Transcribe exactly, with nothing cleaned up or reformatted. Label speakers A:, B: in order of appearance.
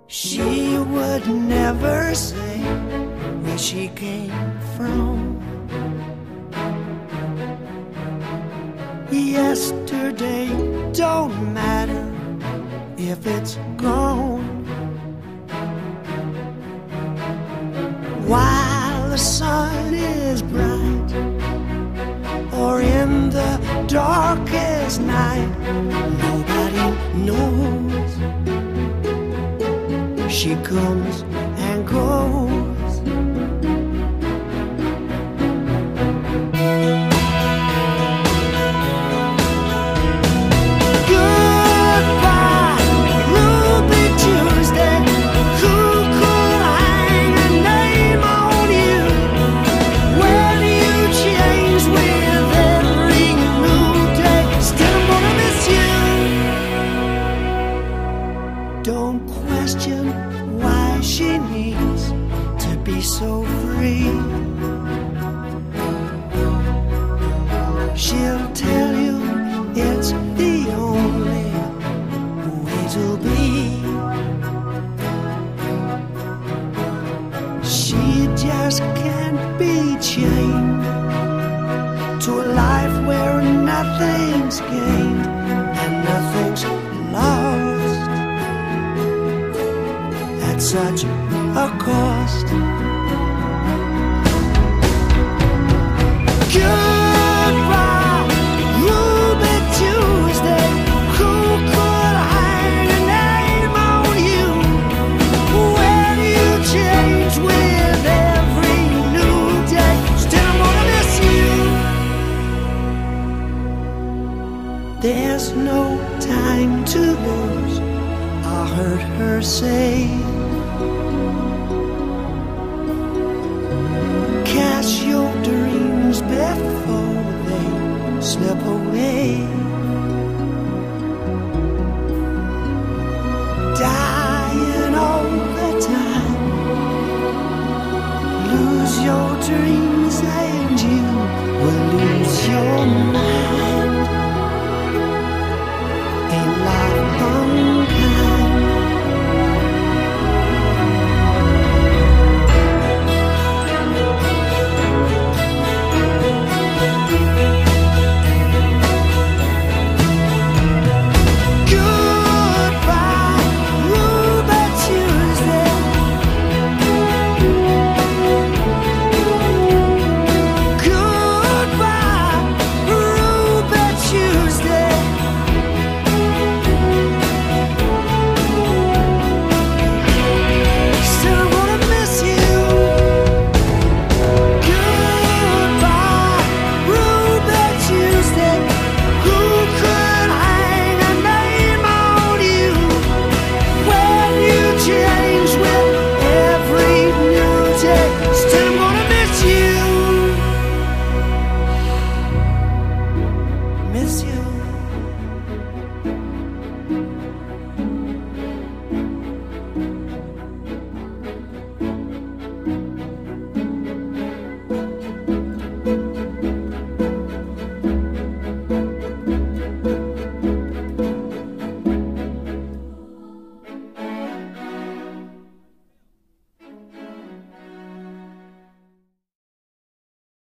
A: She would never say where she came from. Yesterday don't matter if it's gone. While the sun is bright, or in the darkest night, nobody knows. She comes and goes. Goodbye, Ruby Tuesday. Who could hang a name on you? Where do you change with every new day? Still gonna miss you. Don't question why she needs to be so free. She'll tell you it's the only way to be. She just can't be chained to a life where nothing's gained and nothing's lost at such a cost. Goodbye, Ruby Tuesday. Who could hang a name on you? Where do you change with every new day? Still I'm gonna miss you. There's no time to lose, I heard her say. Cast your dreams before they slip away. Dying all the time. Lose your dreams.